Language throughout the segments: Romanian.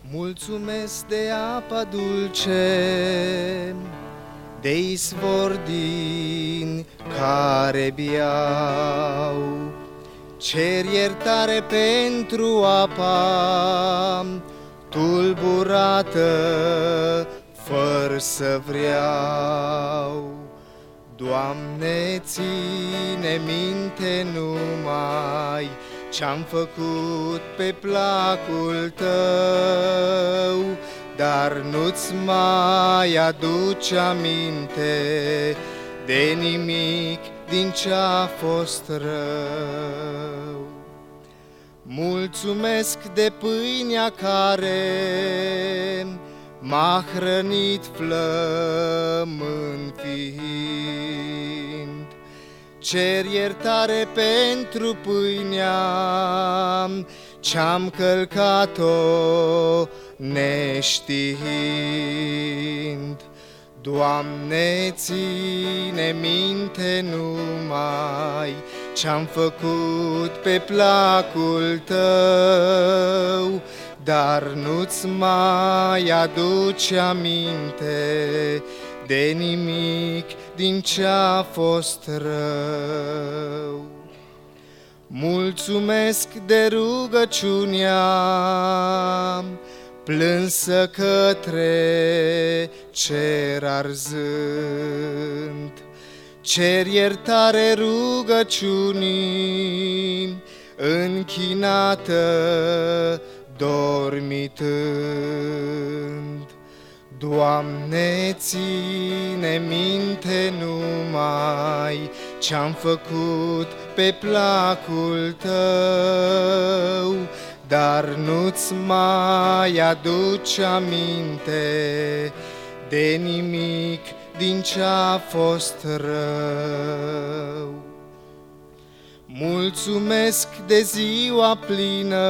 Mulțumesc de apa dulce, de izvor din care beau. Cer iertare pentru apa tulburată, fără să vreau. Doamne, ține minte numai ce-am făcut pe placul Tău, dar nu-ți mai aduce aminte de nimic din ce-a fost rău. Mulțumesc de pâinea care m-a hrănit flămând fiind. Cer iertare pentru pâinea ce-am călcat-o neștiind. Doamne, ține minte numai ce-am făcut pe placul Tău, dar nu-ți mai aduce aminte de nimic din ce-a fost rău. Mulțumesc de rugăciunea plânsă către cer arzând. Cer iertare rugăciunii închinată dormitând. Doamne, ține minte numai ce-am făcut pe placul Tău, dar nu-ți mai aduce aminte de nimic din ce-a fost rău. Mulțumesc de ziua plină,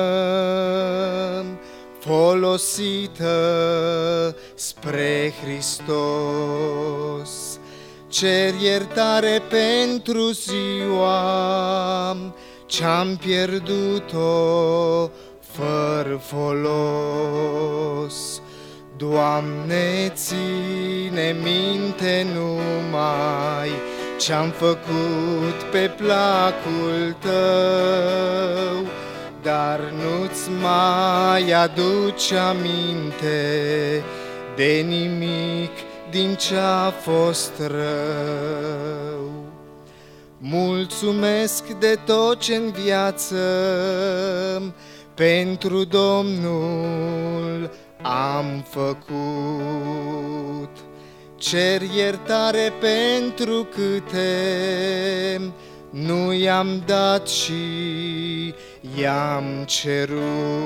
folosită spre Hristos. Cer iertare pentru ziua ce-am pierdut-o fără folos. Doamne, ține minte numai ce-am făcut pe placul Tău, dar nu-ți mai aduce aminte de nimic din ce-a fost rău. Mulțumesc de tot ce-n viață pentru Domnul am făcut. Cer iertare pentru câte nu i-am dat și i-am cerut.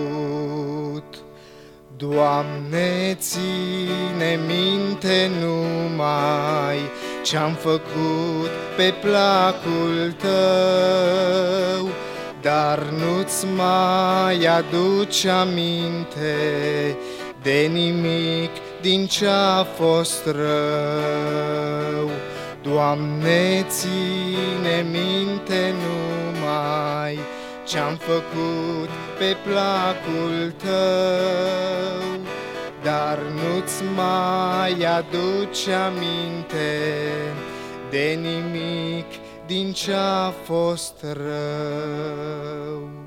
Doamne, ține minte numai ce-am făcut pe placul Tău, dar nu-ți mai aduce aminte de nimic din ce-a fost rău. Doamne, ține minte numai ce-am făcut pe placul Tău, dar nu-ți mai aduce aminte de nimic din ce-a fost rău.